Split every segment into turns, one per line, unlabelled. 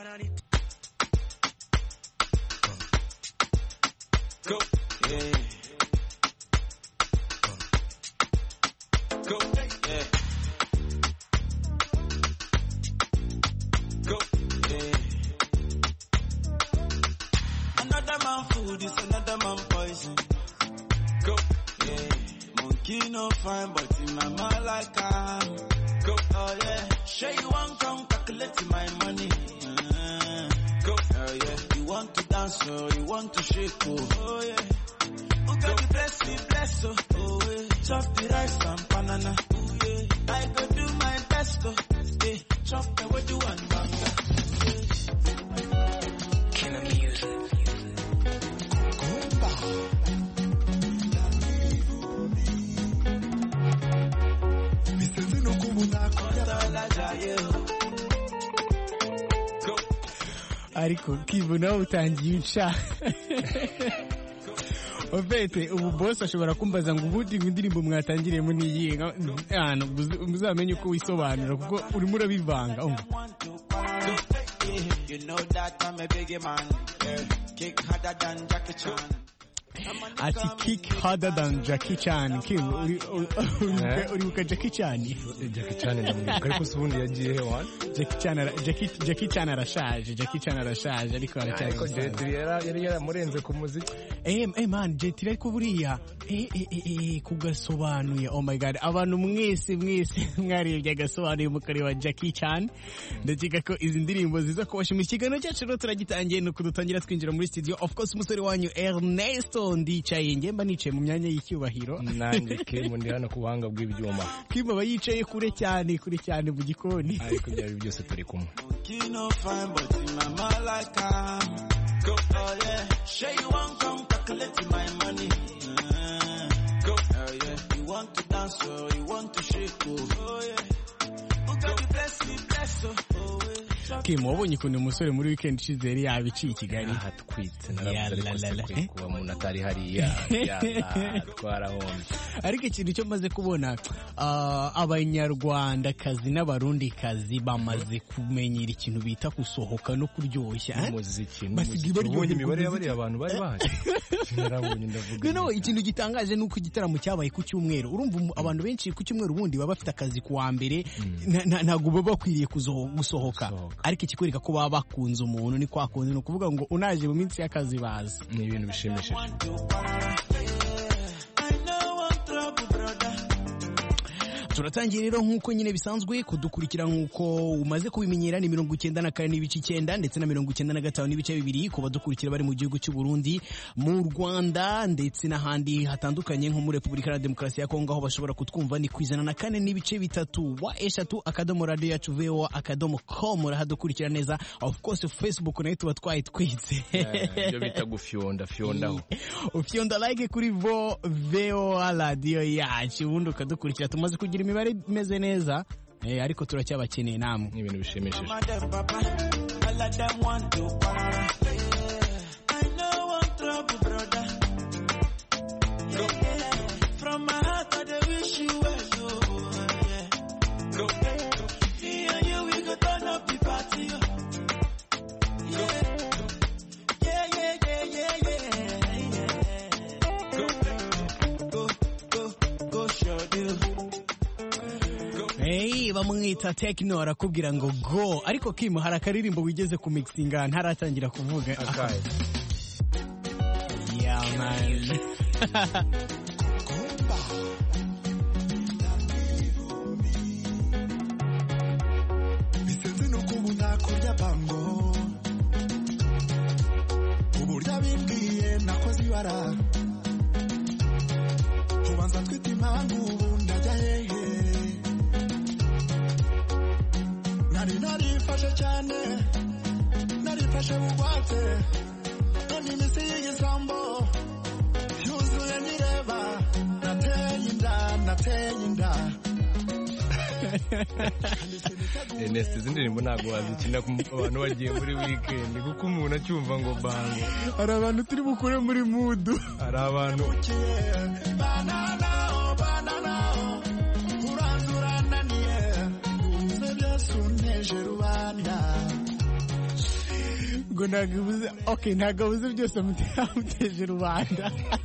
Go, yeah. Go, yeah. Go, yeah. Another man food is another man poison. Go, yeah. Monkey no fine, but in my mind like go, oh yeah. Sure you want come calculate my money. Go, oh yeah. You want to dance, oh, you want to shake, oh yeah. Oh God, you bless me, bless, oh yeah. Chop the rice and banana, oh yeah. I go do my best, oh yeah. Chop the way you want, banga. Killer music.
ariko kibona utangiye uca Obete ubu boss ashobora kumbaza ngo ubundi indirimbo mwatangiriyemo niyihe muzamenye uko wisobanura kuko urimo urabivanga You know that I'm a big man. Kick harder than Jackie Chan. Ati kick harder than Jackie Chan. Uribuka Jackie Chan?
Jackie Chan ndamuka ariko subundi yagiye hewan.
Jackie Chan arashaje. Jackie Chan arashaje ariko aracyari.
Ariko Jetri yari yaramurenze ku muziki.
Man, Jetri ariko buriya kugasobanuye. Oh my god, abantu mwese mwarebye agasobanuye mukareba Jackie Chan. Ndakeka ko izi ndirimbo ziza kubashimira ikiganiro cyacu rero turagitangiye no kudutangira twinjira muri studio. Of course umusore wanyu Ernesto ndicaye ngemba nicaye mu myanya y'icyubahiro.
Nanjye Kim ndi hano ku buhanga bw'ibyuma.
Kim aba yicaye kure cyane mu gikoni.
Ariko byari byose turi kumwe.
Go, oh yeah. Sure you want come calculate my money. Go, oh yeah. You want to dance, oh, you want to shake, oh yeah. Oh God, you bless me, bless, oh yeah.
Kim, wabonye ukuntu umusore muri weekend ishize yari yabiciye i Kigali.
Hatwitse naravuze ko kuba umuntu atari hariya twarahombye.
Ariko ikintu cyo maze kubona abanyarwandakazi n'abarundikazi bamaze kumenyera ikintu bita gusohoka no kuryoshya.
Umuziki n'umuziki. Imibare y'abari abantu bari baje. Narabonye ndavuga.
No, ikintu gitangaje nuko igitaramo cyabaye ku cyumweru. Urumva abantu benshi ku cyumweru ubundi baba bafite akazi ku wa mbere ntago baba bakwiriye gusohoka. Ariko ikikwereka ko baba bakunze umuntu ni kwakunze no kuvuga ngo unaje mu minsi y'akazi baza.
Ni ibintu bishimishije.
Turatangiye rero nkuko nyine bisanzwe kudukurikira nkuko umaze kubimenyera ni 94 n'ibice 9 ndetse na 95 n'ibice 2 kuba dukurikira bari mu gihugu cy'u Burundi, mu Rwanda ndetse n'ahandi hatandukanye nko muri Republika ya Demokarasi ya Kongo aho bashobora kutwumva ni kwizana na 4 n'ibice 3 wa eshatu akadomo radio yacu voa.com rahadukurikira neza. Of course Facebook nayo tuba twitse
byo bita gufyondaho
ufyonda like kuri voa radio yacu ubundi ukadukurikira. Tumaze kugira imibare imeze neza ariko turacyabakeneye namwe.
Ni ibintu bishimishije.
Bamwita Tekno arakubwira ngo go, ariko Kim hari akaririmbo wigeze ku mixinga ntaratangira kuvuga.
Akaye.
Yeah man.
Bisenze no kubuna kurya bango. Uburya bimbwiye nakoze ibara. Ubanza twita impamvu ndajya hehe. Narifashe cyane narifashe bugwate none imisi y'igisambo yuzuye nireba nateye inda
Ernest zindirimbo ntago wazikina ku abantu bagiye muri weekend kuko umuntu acyumva ngo bango.
Hari abantu turi bukure muri mood.
Hari abantu
banana uranzurana niye uze byose uneje rubanda
ngo nagabuze okay nagabuze byose amuteje rubanda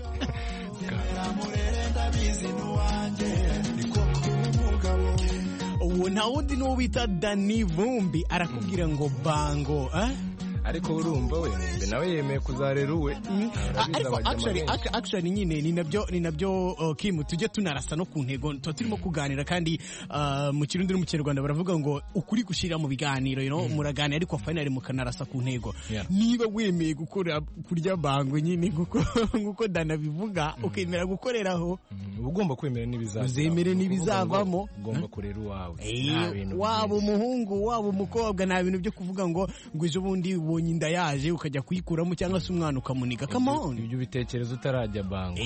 ndabizi n'uwanjye niko kumugabo
uwo nta wundi n'uwo bita Dani Vumbi arakubwira ngo bango
ariko urumva we nawe yemeye kuzarera uwe
ariko actually nyine ni nabyo Kim tujye tunarasa no ku ntego turimo kuganira kandi mu kirundi no mu Kinyarwanda baravuga ngo ukuri gushira mu biganiro muraganira ariko finally mukanarasa ku ntego niba wemeye kurya bango nyine nguko Dana bivuga ukemera gukoreraho
ugomba kwemera n'ibizavamo
uzemere n'ibizavamo
ugomba kurera uwawe
waba umuhungu waba umukobwa nta bintu byo kuvuga ngo ejo bundi ubonye inda yaje ukajya kuyikuramo cyangwa se umwana ukamuniga come on
ibyo bitekerezo utarajya bango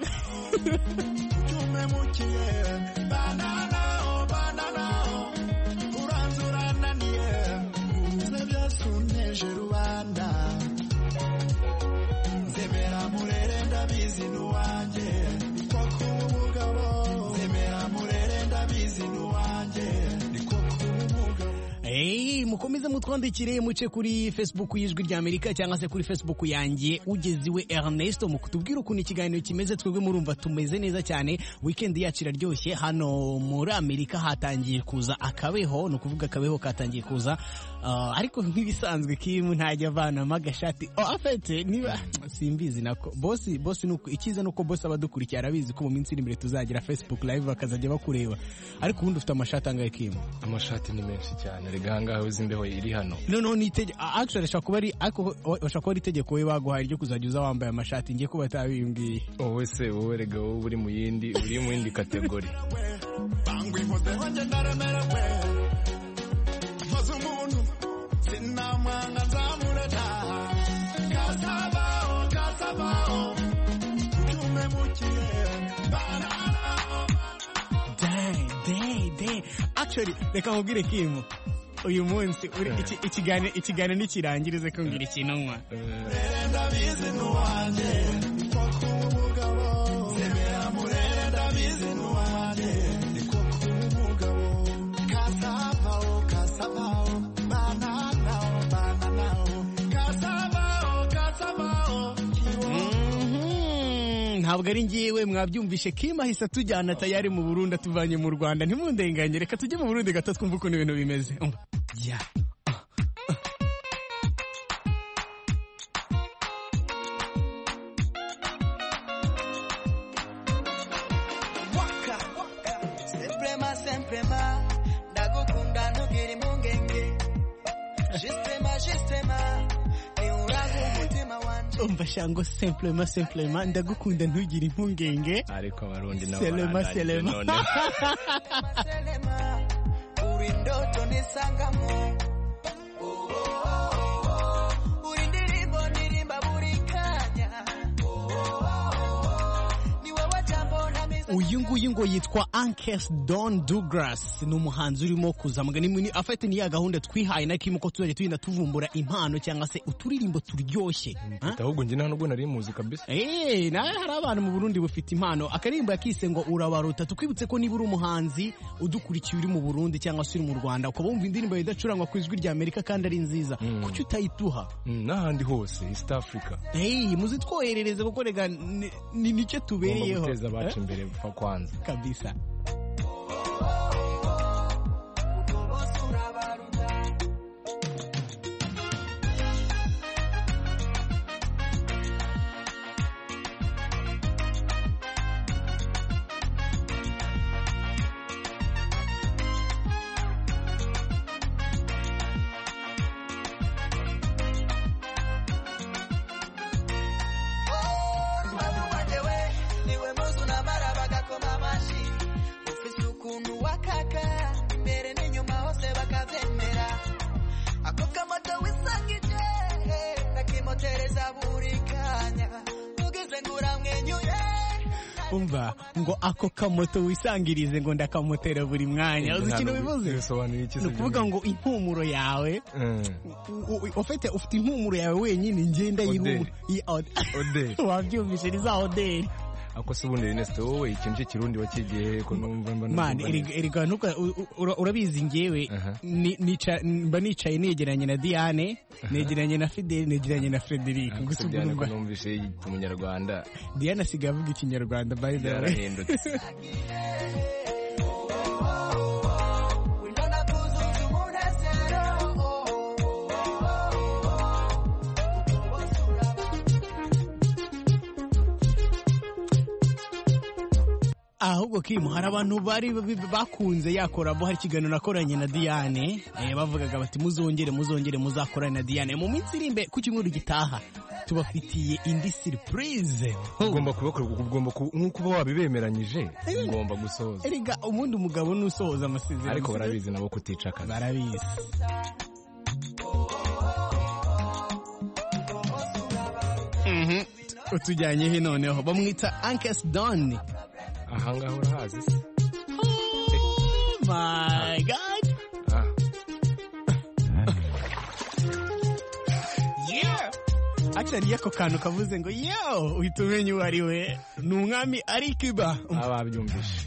byasuneje rubanda nzemera murere ndabizi n'uwanjye niko kumugabo nzemera murere ndabizi n'uwanjye niko kumugabo
mukomeze mutwandikire muce kuri Facebook y'Ijwi ry'Amerika cyangwa se kuri Facebook yanjye ugeziwe Ernesto mukutubwira ukuntu ikiganiro kimeze twebwe murumva tumeze neza cyane weekend yacu iraryoshye hano muri Amerika hatangiye kuza akabeho no kuvuga akabeho katangiye kuza ariko nk'ibisanzwe Kim ntajya avanamo agashati afite niba simbizi nako boss nuko ikiza nuko boss abadukurikiye arabizi ko mu minsi iri imbere tuzagira Facebook live bakazajya bakureba ariko ubundi ufite amashati angahe Kim
amashati ni menshi cyane reganga uzimbeho iri hano
no ni actually shaka ari itegeko we baguhaye ryo kuzajya uza wambaye amashati ngiye kuba tabimbwiye
wowe se wowe rega wowe uri mu yindi kategori
bango impoze honje ndaremerewe maze umuntu sinamwanga nzamureta kasabaho umemukiye
day actually reka nkubwire Kim uyu munsi ikiganiro nikirangirize ko ngira ikintu nkwa
ndabizi n'uwanjye niko kumugabo zemera murere ndabizi n'uwanjye niko kumugabo kasabaho bananao kasabaho
ntabwo ari ngiyewe mwabyumvishe Kim ahise tujyana tayari mu Burundi atuvanye mu Rwanda ntimundenganye reka tujye mu Burundi gato twumva ukuntu ibintu bimeze
Semprema ndagukunda ntugire impungenge Justema
umva shango simplement ndagukunda ntugire impungenge
ariko abarundi nabo
selema
uri ndoto nisangamo uri ndirimba buri kanya ni wowe jambo na miza
uyu nguyu ngo yitwa Ankes Don Douglas ni umuhanzi urimo kuzamuga ni afite ni ya gahunda twihaye na Kim ko tuzajya tugenda tuvumbura impano cyangwa se uturirimbo turyoshye
ahubwo njye ntabwo nari muzi kabisa
nawe hari abantu mu Burundi bufite impano akarimbo yakise ngo urabaruta tukwibutse ko niba uri umuhanzi udukurikiye uri mu Burundi cyangwa se uri mu Rwanda ukaba wumva indirimbo idacurangwa ku Ijwi ry'Amerika kandi ari nziza kuki utayituha
n'ahandi hose East Africa
muzitwoherereze kuko rega nicyo tubereyeho
guteza abacu imbere kwanza
kabisa umva ngo ako kamoto wisangirize ngo ndakamotera buri mwanya uzi ikintu bivuze ni ukuvuga ngo impumuro yawe ufite impumuro yawe wenyine ngenda yihumura wabyumvise ni za oderi
ako se ubundi Ernest wowe ikintu cye kirundi wakigiye ko numva
man erega nuka urabizi ngewe mba nicaye negeranye na Diane negeranye na Fidel negeranye na Frederic gusa ubwo
numvise umunyarwanda
Diane asigaye avuga ikinyarwanda by the way. Ahubwo Kim hari abantu bari bakunze yakoramo hari ikiganiro nakoranye na Diane bavugaga bati muzongere muzakorane na Diane mu minsi iri imbere ku cyumweru gitaha tubafitiye indi surprise.
Ugomba kubakora nkuko wabibemeranyije ugomba gusoza.
Erega umuntu umugabo nusoza amasezerano
ariko barabizi nabo kuticaka
barabizi. Utujyanye he noneho bamwita Ankes Don.
Ahangaho urahazi se?
Oh my god. Yeah. Actually yako kantu kavuze ngo yo uhita umenya uwo ari we ni umwami Ali Kiba.
Ababyumvishe.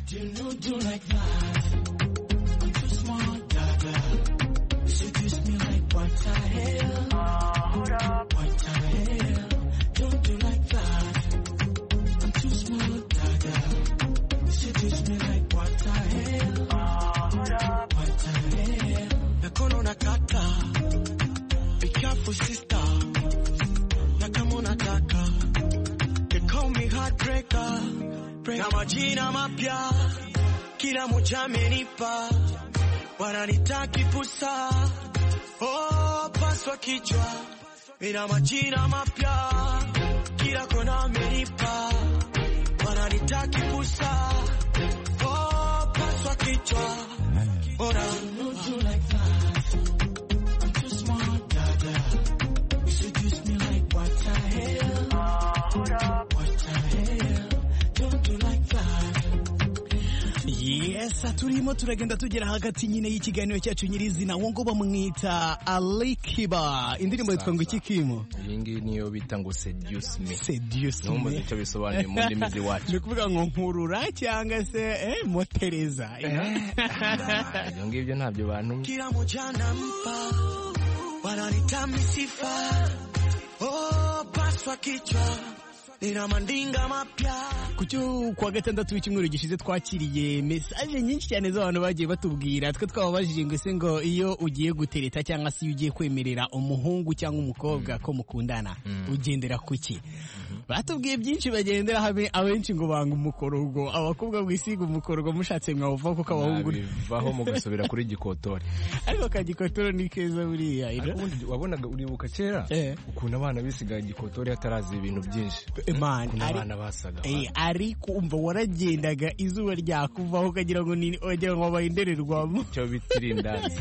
Sister, na kama unataka they call me heartbreaker, na majina mapya kila moja amenipa, wananitaki pusa, oh paswa kichwa, ina majina mapya kila kona amenipa, wananitaki pusa, oh paswa kichwa, ora
turimo turagenda tugera hagati nyine y'ikiganiro cyacu nyirizina wo ngo bamwita Ali Kiba. Indirimbo yitwa ngo iki Kimo?
Iyi ngiyi niyo bita ngo Seduce Me.
Seduce Me.
Numva icyo bisobanuye mu ndimi z'iwacu.
Ni kuvuga ngo nkurura cyangwa se motereza.
Ibyo ngibyo ntabyo bantu.
Kila mujana mpa wananitami sifa, oh paswa kichwa nina mandinga mapya.
Kuwa gatandatu w'icyumweru gishize twakiriye message nyinshi cyane z'abantu bagiye batubwira twe twababajije ngo se ngo iyo ugiye gutereta cyangwa se ugiye kwemerera umuhungu cyangwa umukobwa ko mukundana ugendera kuki. Batubwiye byinshi bagendera hamwe abenshi ngo banga umukorogo abakobwa gwisiga umukorogo mushatse mwawuva kuko abahungu
baho mugasubira kuri gikotori.
Ariko kagikotori ni keza buriya
wabonaga uribuka kera ukuntu abana bisigaye gikotori hatarazi ibintu byinshi.
Abana
basaga
ariko umva waragendaga izuba ryakuvaho ukagira ngo wagira ngo wabaye indererwamo
cyo bitirindazi.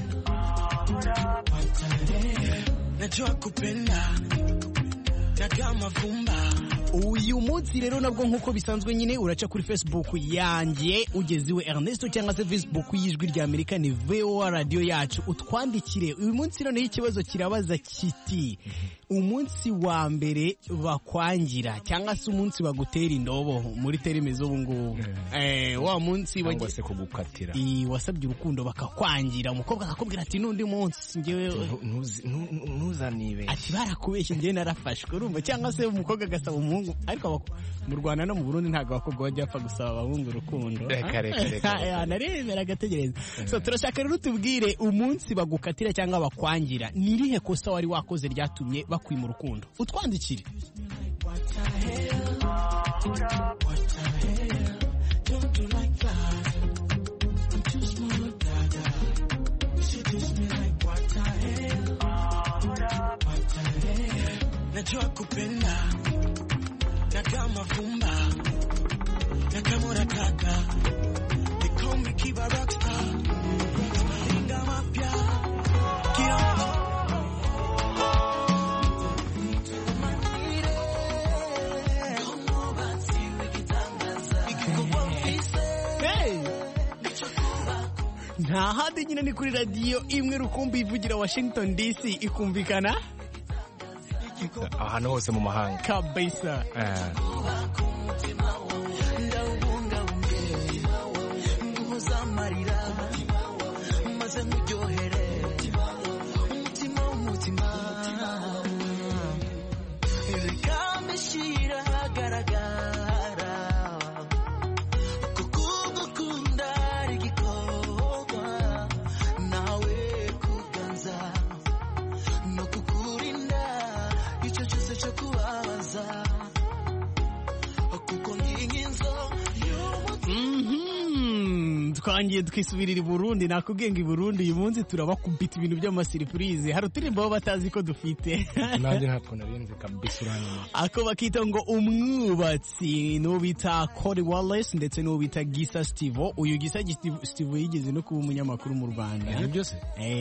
Najua kupenda na kama vumba.
Uyu munsi rero nabwo nkuko bisanzwe nyine uraca kuri Facebook yanjye ugeziwe Ernesto cyangwa se Facebook y'ijwi rya Amerika ni VOA radio yacu utwandikire. Uyu munsi none ikibazo kirabaza kiti umunsi wa mbere bakwangira cyangwa se umunsi bagutera indobo muri terime z'ubu ngubu wa munsi
wagiye se kugukatira
wasabye urukundo bakakwangira umukobwa akakubwira ati nundi munsi ngewe
ntuzanibe
ati barakubeshye ngewe narafashwe urumva cyangwa se umukobwa agasaba umuhungu ariko mu Rwanda no mu Burundi ntabwo abakobwa bajya bapfa gusaba abahungu urukundo naremera agategereza. So turashaka rero tubwire umunsi bagukatira cyangwa bakwangira nirihe kosa wari wakoze ryatumye bakwima urukundo utwandikire.
Najua kupenda na kama vumba na kama unataka they call me Kiba Rockstar maringa mapya kila
nta handi nyine ni kuri radio imwe rukumbi ivugira Washington DC ikumvikana
ahantu hose mu mahanga
kabisa. twangiye twisubirira i Burundi. Nakubwiye ngo i Burundi uyu munsi turabakubita ibintu by'amasiripurize. Hari uturimbo baba batazi ko dufite.
Nanjye ntabwo narinzi kabisa uranyuma.
Ako bakita ngo umwubatsi n'uwo bita Cody Wallace ndetse n'uwo bita Gisa Steve. Uyu Gisa Steve yigeze no kuba umunyamakuru mu Rwanda.
Ibyo byose?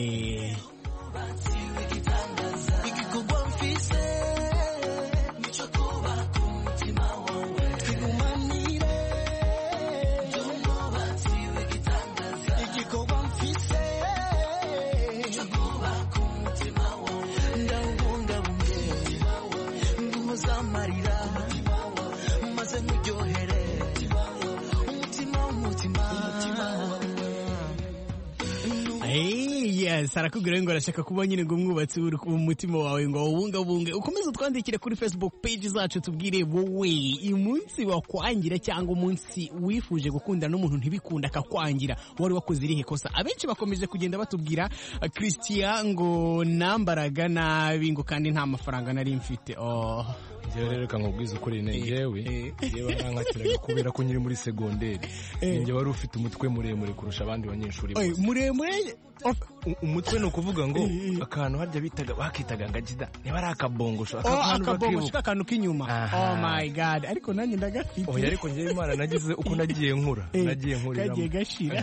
Yes, arakubwira ngo arashaka kuba nyine ngo umwubatsi uri ku mutima wawe ngo ubungabunge. Ukomeze twandikire kuri Facebook page zacu tubwire wowe umunsi wakwangira cyangwa umunsi wifuje gukunda n'umuntu ntibikunda akakwangira wari wakoze irihe kosa. Abenshi bakomeje kugenda batubwira Christian ngo nambaraga nabi ngo kandi nta mafaranga nari mfite.
Jewe rero kankubwiza ukuri jewe barankatiraga kubera ko nyiri muri segonderi ninjye wari ufite umutwe muremure kurusha abandi banyeshuri bose.
Muremure
umutwe no kuvuga ngo akantu harya bakitaga ngajida niba ari akabongosho
akantu k'inyuma. Oh my god, ariko nanjye ndagafite.
Ariko njye Imana nagize uko nagiye nkura
kagiye gashira.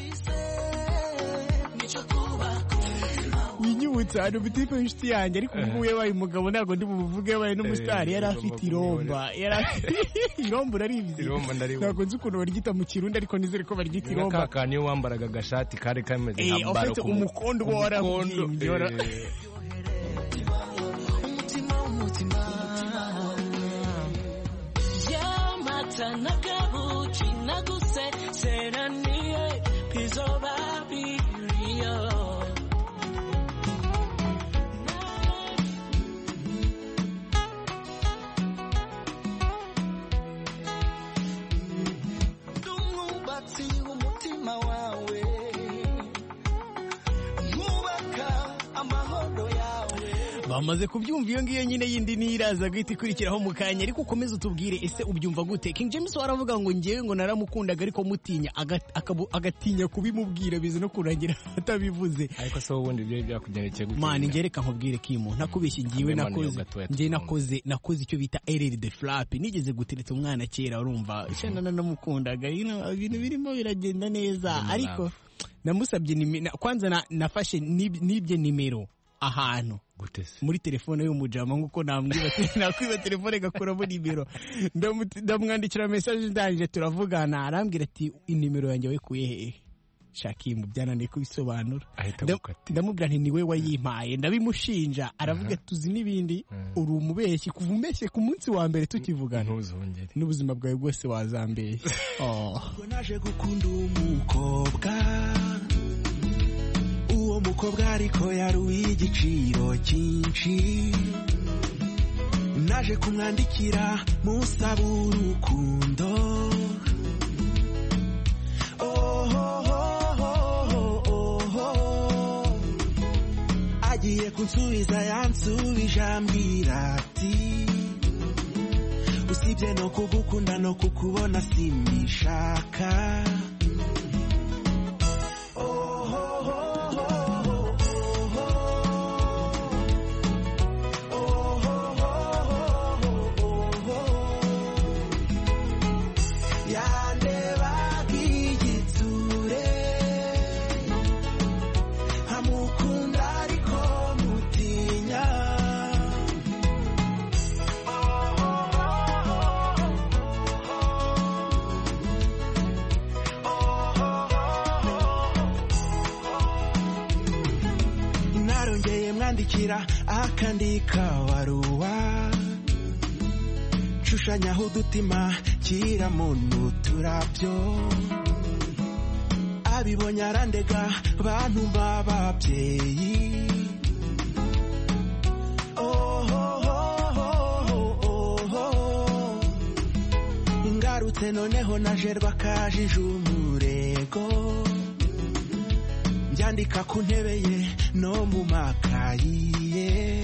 Winyibutsa hari umutipe w'inshuti yanjye ariko ubu yabaye umugabo ntabwo ndi buvuge yabaye n'umusitari. Yari afite iromba. Iromba uraribizi? Ntabwo nzi ukuntu baryita mu Kirundi ariko nizere ko baryita iromba.
Kaka niyo wambaraga agashati kari kameze nka baro ku
umukondo uba warabyimbye. Bamaze kubyumva iyo ngiyo nyine yindi niraza guhita ikurikiraho mu kanya. Ariko ukomeze utubwire ese ubyumva gute? King James waravuga ngo ngewe ngo naramukundaga ariko mutinya agatinya kubimubwira bize no kurangira atabivuze.
Ariko so ubundi ibyo byakugendekeye gute?
Man ngereka nkubwire Kimo ntakubeshye ngiwe nakoze icyo bita erreur de frappe. Nigeze gutereta umwana kera urumva cyane nanamukundaga ibintu birimo biragenda neza ariko namusabye kwanza nafashe nibye nimero ahantu muri telefone y'umujama nkuko nakwiba telefone gakuramo nimero ndamwandikira message ndangije turavugana arambwira ati inimero yanjye wekuye hehe Shakimu byananiye kubisobanura. Ndamubwira nti niwe wayimpaye ndabimushinja aravuga tuzi n'ibindi uri umubeshyi kuva umbeshye ku munsi wa mbere tukivugana n'ubuzima bwawe bwose wazambeye.
Naje gukunda umukobwa uwo mukobwa ariko yari uw'igiciro cyinshi naje kumwandikira musaba urukundo agiye kunsubiza yansubije ambwira ati usibye no kugukunda no kukubona sinishaka akandika baruwa shushanyaho udutima kira muntu turabyo abibonye arandega bantu b'ababyeyi ingarutse noneho najerwa kajije umurego byandika ku ntebe ye no mu makayi ye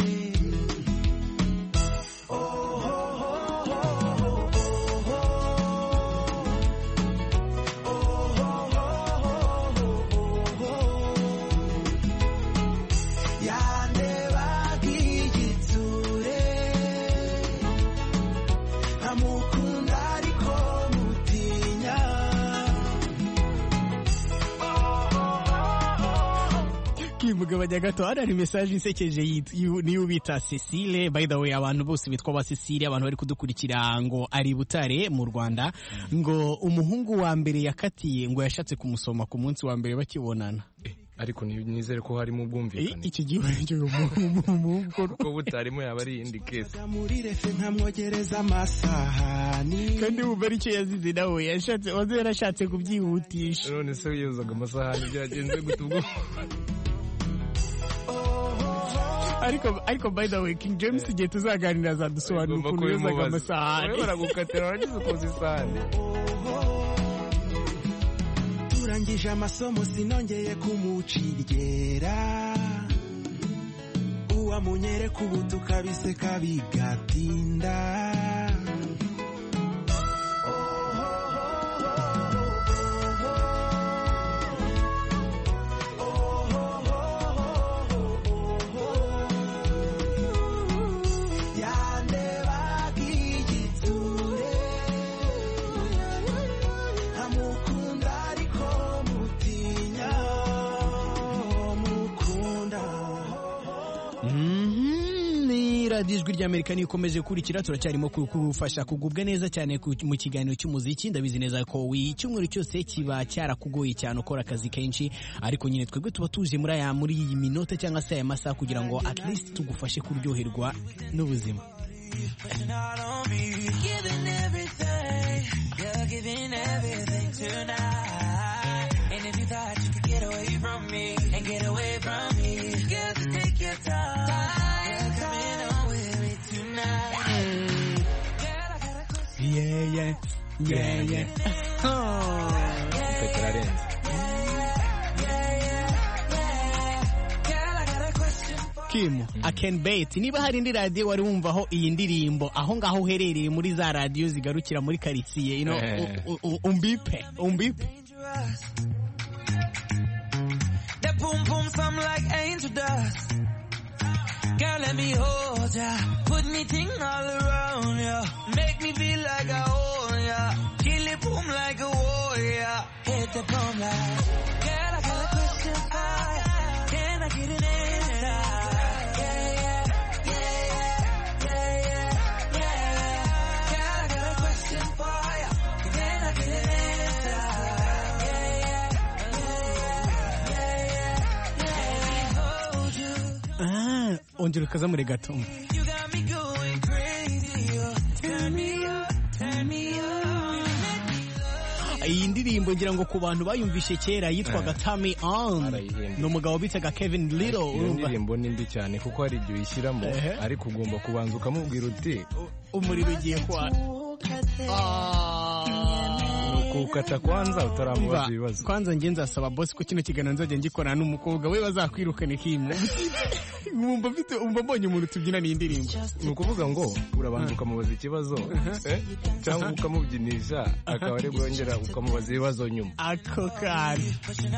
kugabanya gato hari message insekeje niyo bita Cecile. By the way, abantu bose bitwa ba Cecile, abantu bari kudukurikira ngo ari Butare mu Rwanda, ngo umuhungu wa mbere yakatiye ngo yashatse kumusoma ku munsi wa mbere bakibonana.
Ariko nizere ko harimo ubwumvikane.
Iki gihe
ko butarimo yaba ari indi case.
Muri refe nkamwogereza amasahani.
Kandi ubu bari cyo yazize nawe yarashatse kubyihutisha.
None se yuzaga amasahani byagenze gutubwo.
Ariko by the way, King James igihe tuzaganira azadusobanura ukuntu yozaga amasahani.
Baragukatira wagize ukoze isahani.
Turangije amasomo sinongeye kumucirgera. Uwamunyere kubutu kabise kabigatinda.
Ijwi ry'Amerika niyo ikomeje kurikira, turacyarimo kugufasha kugubwa neza cyane mu kiganiro cy'umuziki. Ndabizi neza ko icyumweru cyose kiba cyarakugoye cyane ukora akazi kenshi, ariko nyine twebwe tuba tuje muri iyi minota cyangwa se aya masaha kugira ngo at least tugufashe kuryoherwa n'ubuzima. Yeah. Kim, I can bet. Niba hari indi radio wari wumvaho iyi ndirimbo aho ngaho uherereye muri za radio zigarukira muri karitsiye, umbipe.
That boom boom some like angel dust. Girl, let me hold ya. Put me ting all around ya. Make me feel like I own ya. Kill it boom like a warrior. Hit the bomb like. Girl, I got a question for ya. Can I get an answer? Yeah. Girl, I got a question for ya. Can I get an answer?
Ongera ukazamure gato. Iyi ndirimbo ngira ngo ku bantu bayumvishe kera yitwaga Turn Me On, ni umugabo bitaga Kevin Little.
Iyo ndirimbo ni mbi cyane kuko hari ibyo uyishyiramo, ariko ugomba kubanza ukamubwira uti
umuriro ugiye kwa
ukata kwanza utaramubaza ibibazo.
Kwanza nge nzasaba boss ko kino kiganiro nzajya ngikorana n'umukobwa we bazakwirukane Kim. Umva mbonye umuntu tubyina ni indirimbo.
Ni ukuvuga ngo urabanza ukamubaza ikibazo cyangwa ukamubyinisha akaba ari bwongera ukamubaza ibibazo nyuma.
Ako kari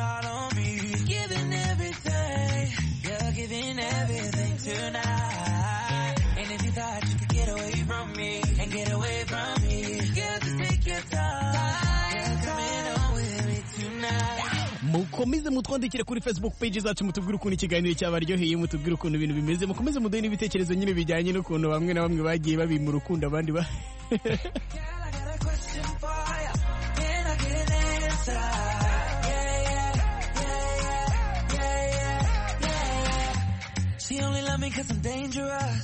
mukomeze mutwandikire kuri Facebook page zacu, mutubwire ukuntu ikiganiro cyabaryoheye, mutubwire ukuntu ibintu bimeze, mukomeze muduhe n'ibitekerezo nyine bijyanye n'ukuntu bamwe na bamwe bagiye babima urukundo abandi
She only love me 'cause I'm dangerous.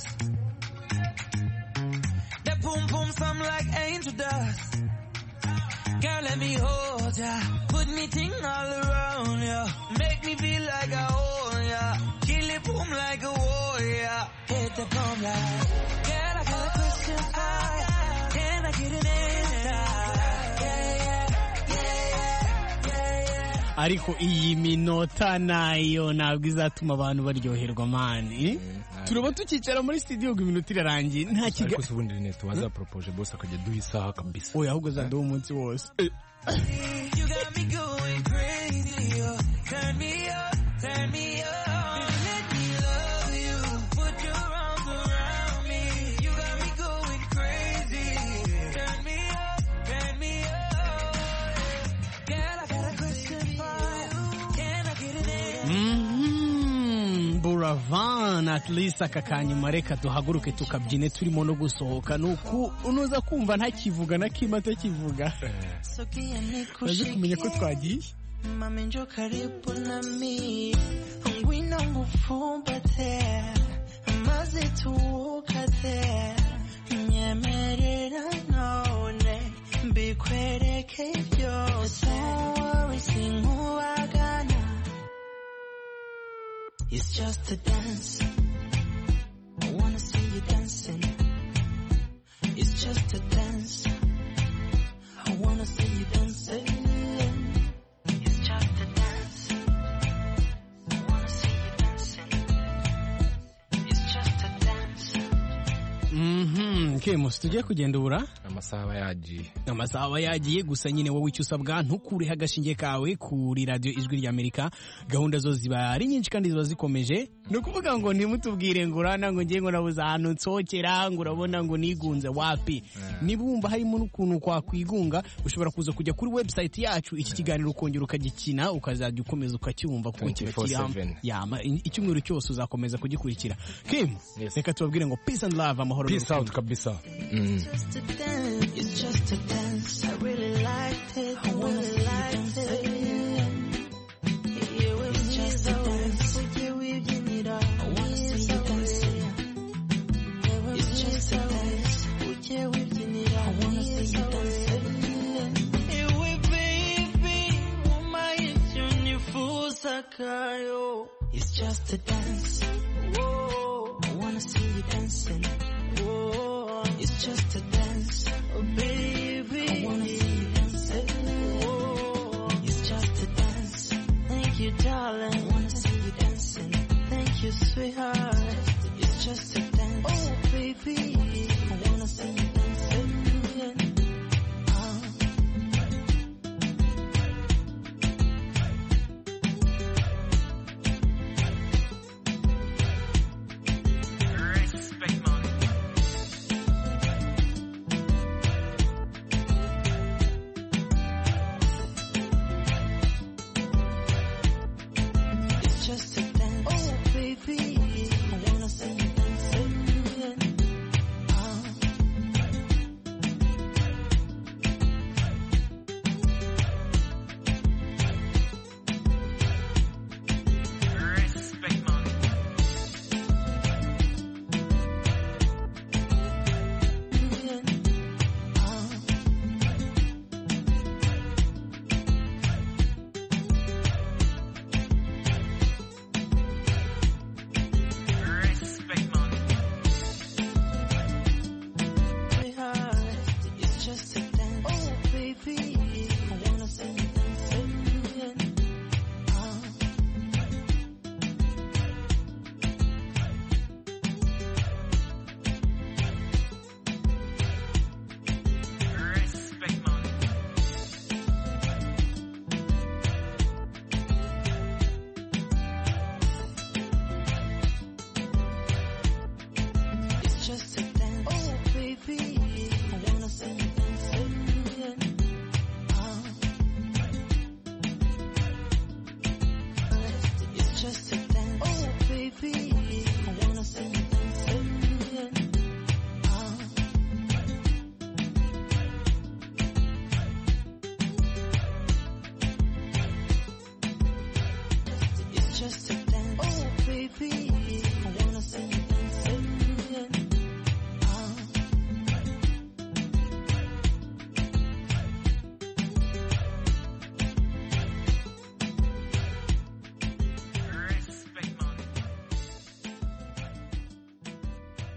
That boom boom some like angel dust. Girl, let me hold ya. Put me ting all around ya. Make me feel like I own ya. Kill it boom like a warrior. Hit the bomb like. Girl, I got a question for ya. Can I get an answer?
ariko iyi minota nayo ntabwo izatuma abantu baryoherwa mani. Turaba tukicara muri studio ngo iminota irarangiye nta kiga.
Ariko ubundi ne tubaza propose boss akajya duha isaha kabisa.
Oya ahubwo zaduha umunsi wose.
You got me going crazy. Turn me up, turn me up. Let me love you. Put your arms around me. You got me going crazy. Turn me up, turn me up. Girl, I got a question for you. Can I get an answer?
Van, at least aka kanyuma reka duhaguruke tukabyine turimo no gusohoka nuko unoza kumva ntakivuga na kima atakivuga baje kumenya ko twagiye
mami njo karibu nami ngwino ngufumbate maze tuwukate nyemerera none mbikwereke byose sinkubagana. It's just a dance. I wanna see you dancing. It's just a dance. I wanna see you dancing. It's just a dance. I wanna see you dancing. It's just a dance.
Kemus tujye kugenda ubura
amasaha
yagiye gusa nyine wowe icyo usabwa ntukureho agashinge kawe kuri radio Ijwi ry'Amerika. Gahunda zo ziba ari nyinshi kandi ziba zikomeje, ni ukuvuga ngo ntimutubwire ngo urana ngo ngiye ngo nabuze ahantu nsokera ngo urabona ngo nigunze wapi. Nibumva harimo n'ukuntu kwa kwigunga ushobora kuza kujya kuri website yacu iki kiganiro ukongera ukagikina ukazajya ukomeza ukacyumva kuko kiba kiri icyumweru cyose uzakomeza kugikurikira. Kim, reka tubabwire ngo peace and love, amahoro.
Peace out kabisa.
It's just a dance. I really liked it. I really liked it. Yeah, it's just a dance. With you, we give it up. I wanna see you dancing. It's just a dance. With you, we give it up. I wanna see you dancing. Ewe baby, uma yunifuza kayo. It's just a dance. Whoa, I wanna see you dancing. Whoa, it's just a dance. Oh baby, I wanna see you dancing. Whoa, it's just a dance. Thank you, darling. I wanna see you dancing. Thank you, sweetheart. It's just a dance. Oh baby, I wanna see you dancing. Just a dance. Oh, baby, I wanna see you dancing. Respect, man. It's just a dance. Oh, baby, I wanna see you dancing. Respect, man. It's just a